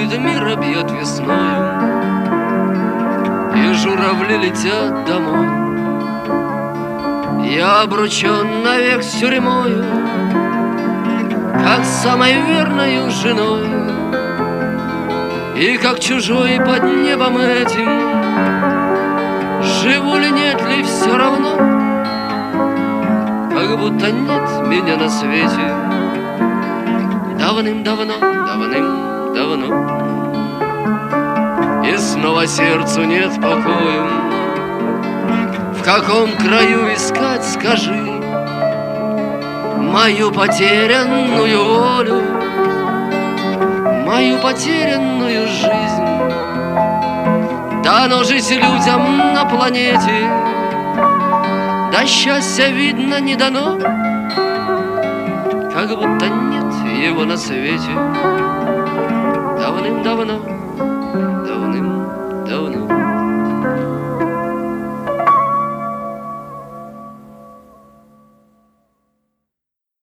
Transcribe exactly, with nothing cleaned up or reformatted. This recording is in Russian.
до мира бьет весною, и журавли летят домой. Я обручен навек с тюрьмою, как самой верною женой, и как чужой под небом этим. Живу ли, нет ли, все равно, как будто нет меня на свете. Давным-давно, давным-давно, и снова сердцу нет покою. В каком краю искать, скажи, мою потерянную волю, мою потерянную жизнь? Дано жить людям на планете, да счастья, видно, не дано, как будто нет его на свете. Давным-давно